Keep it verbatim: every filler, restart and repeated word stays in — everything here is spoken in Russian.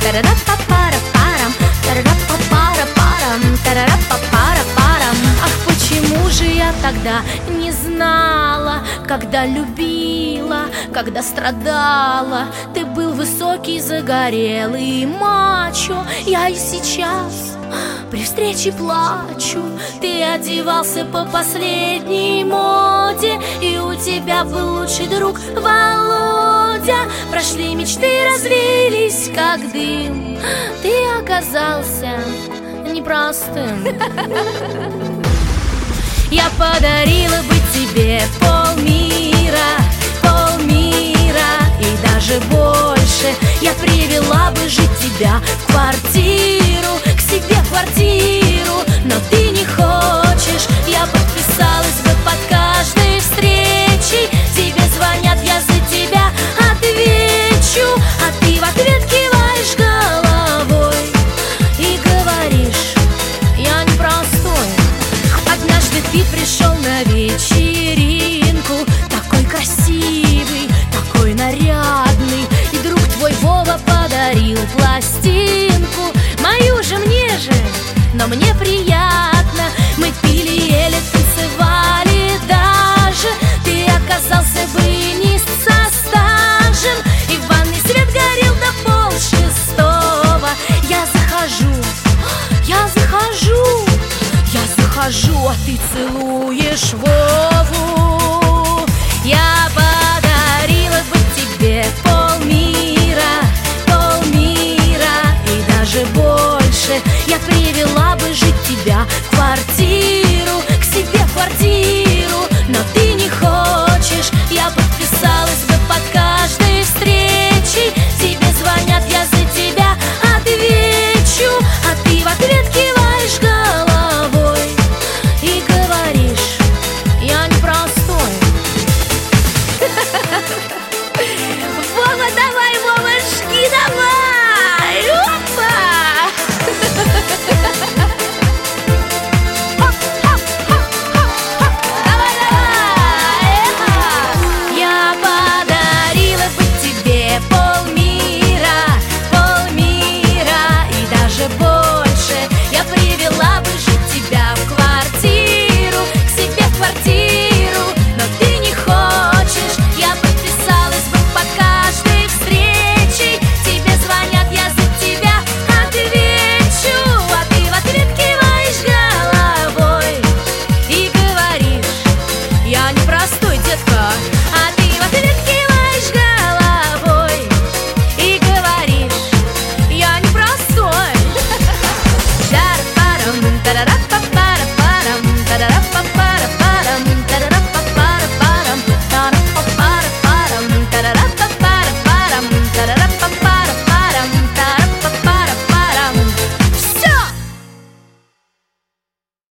Тарара-па-пара-парам, тарара-па-пара-парам, тарара-па-пара-парам. Ах, почему же я тогда не знала, когда любила, когда страдала? Ты был высокий, загорелый мачо. Я и сейчас при встрече плачу. Ты одевался по последней моде, и у тебя был лучший друг Володя. Прошли мечты, развились как дым. Ты оказался непростым. Я подарила бы тебе полмира, полмира и даже больше. Я привела бы жить тебя в квартиру, к себе в квартиру, но ты не хочешь. Я подписалась бы под каждой встречей. Тебе звонят, я за тебя отвечу, а ты в ответ киваешь головой и говоришь: я непростой. Однажды ты пришел на вечеринку, такой красивый, такой нарядный, и друг твой Вова подарил пластинку. Мою же, мне же, но мне приятно. Мы пили, ели, танцевали даже. Ты оказался бы не со стажем, и в ванной свет горел до полшестого. Я захожу, я захожу, я захожу, а ты целуешь вот